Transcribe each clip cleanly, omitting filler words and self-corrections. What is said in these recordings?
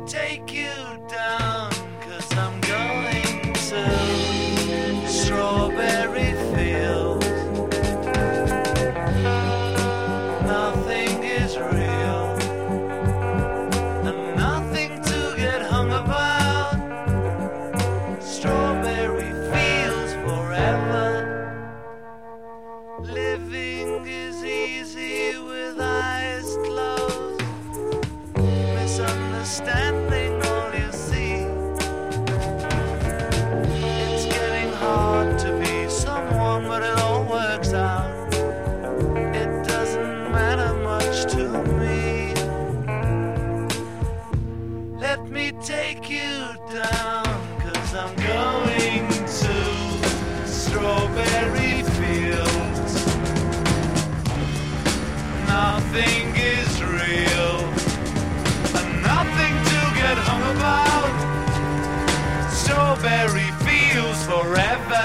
take you down, 'cause I'm going to strawberry fields. Nothing is real, and nothing to get hung about. Strawberry fields forever. Living is easy with eyes closed. Misunderstanding all you see. It's getting hard to be someone, but it all works out. It doesn't matter much to me. Let me take you down, 'cause I'm going to strawberry fields. Nothing is real, and nothing to get hung about. Strawberry fields forever.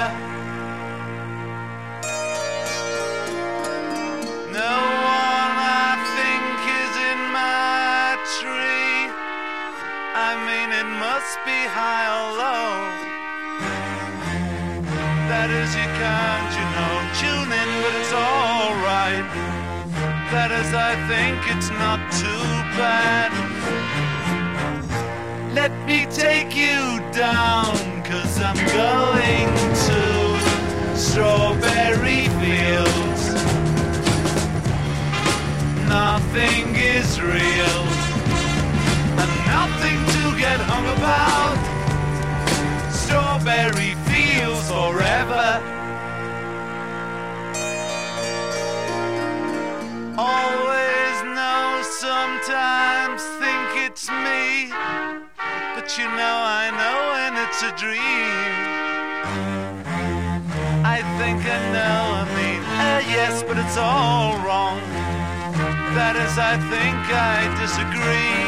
No one I think is in my tree. I mean, it must be high or low. That is, you can't, tune in, but it's alright. That is, I think it's not too bad. Let me take you down, 'cause I'm going to strawberry fields. Nothing is real, and nothing to get hung about. Strawberry fields forever. Always know, sometimes think it's me, but I know when it's a dream. I think I know, yes, but it's all wrong. That is, I think I disagree.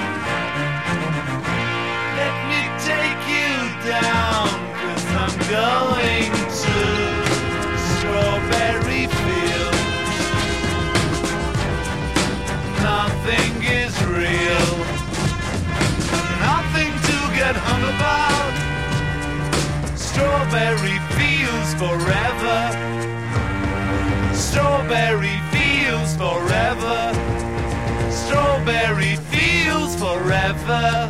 Let me take you down, 'cause I'm going to strawberry fields. Nothing is real, nothing to get hung about. Strawberry fields forever. Strawberry fields forever. Strawberry fields forever.